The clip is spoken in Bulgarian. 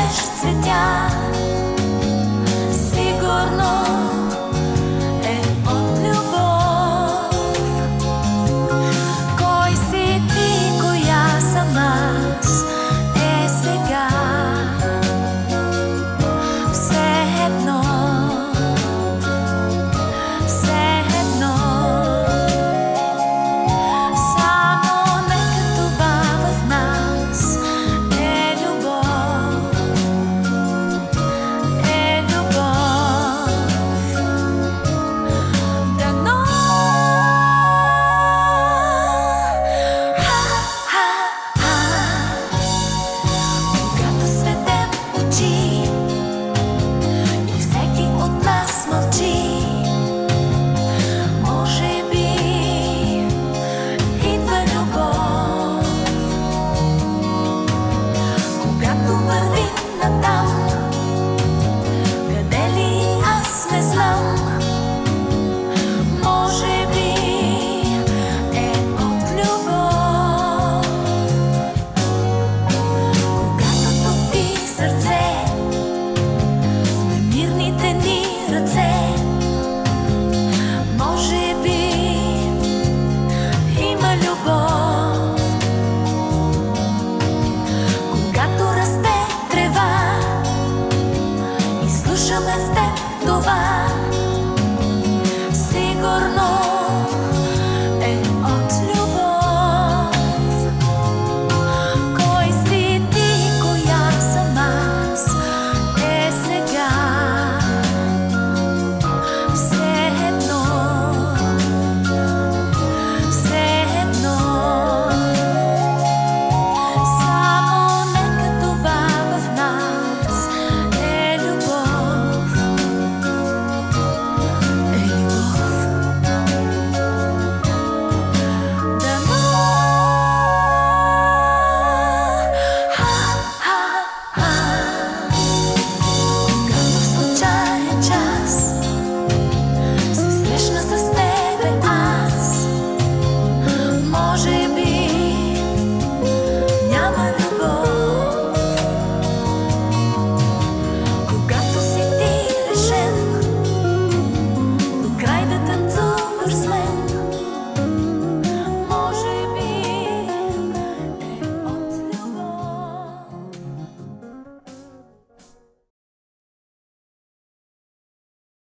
посееш цветя, сигурно е от любов. Кой си ти, коя съм аз, е сега все едно, все едно. Само нека това в нас е любов, е любов. Дано когато светем очи и всеки от нас мълчи, може би идва любов. Когато вървим натам, къде ли аз не знам, може би е от любов. Когато топи сърце, немирните ни ръце, може би има любов. Когато расте трева и слушаме с теб това,